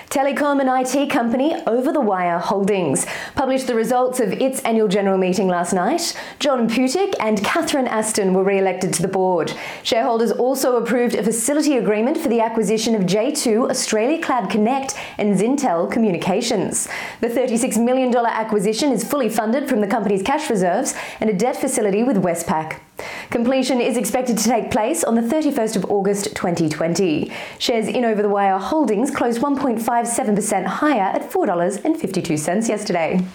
Telecom and IT company Over the Wire Holdings published the results of its annual general meeting last night. John Putic and Catherine Aston were re-elected to the board. Shareholders also approved a facility agreement for the acquisition of J2, Australia Cloud Connect and Zintel Communications. The $36 million acquisition is fully funded from the company's cash reserves and a debt facility with Westpac. Completion is expected to take place on the 31st of August 2020. Shares in Over the Wire Holdings closed 1.57% higher at $4.52 yesterday.